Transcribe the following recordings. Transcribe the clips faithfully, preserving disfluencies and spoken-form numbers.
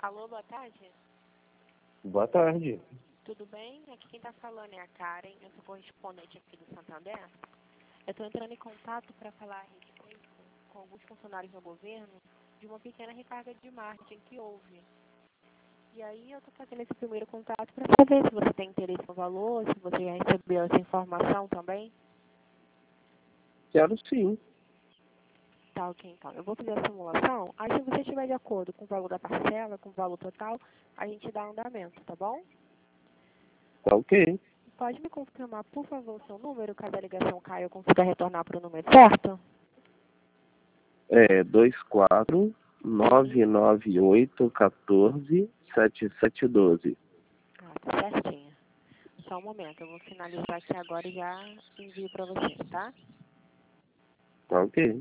Alô, boa tarde. Boa tarde. Tudo bem? Aqui quem está falando é a Karen, eu sou correspondente aqui do Santander. Eu estou entrando em contato para falar a respeito com alguns funcionários do governo de uma pequena recarga de marketing que houve. E aí eu estou fazendo esse primeiro contato para saber se você tem interesse no valor, se você já recebeu essa informação também. Quero sim. Tá, ok, então. Eu vou fazer a simulação, aí se você estiver de acordo com o valor da parcela, com o valor total, a gente dá andamento, tá bom? Tá ok. Pode me confirmar, por favor, o seu número, caso a ligação caia eu consiga retornar para o número certo? É dois quatro nove nove oito um quatro sete sete um dois. Ah, tá certinho. Só um momento, eu vou finalizar aqui agora e já envio para você, tá? Tá ok.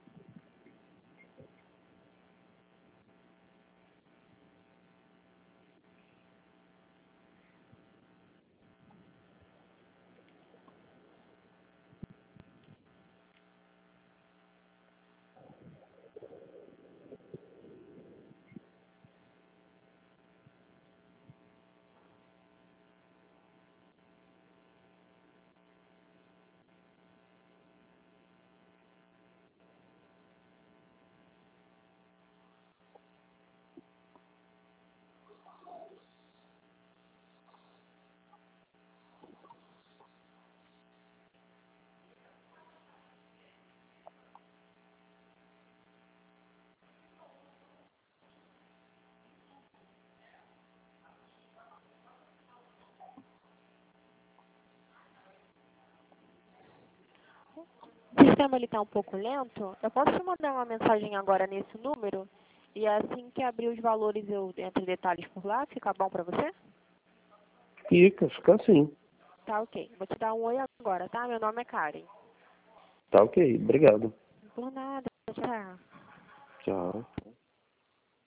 O sistema está um pouco lento. Eu posso te mandar uma mensagem agora nesse número? E assim que abrir os valores eu entro em detalhes por lá, fica bom para você? Fica, fica assim. Tá, ok. Vou te dar um oi agora, tá? Meu nome é Karen. Tá ok. Obrigado. Por nada, tchau. Tchau.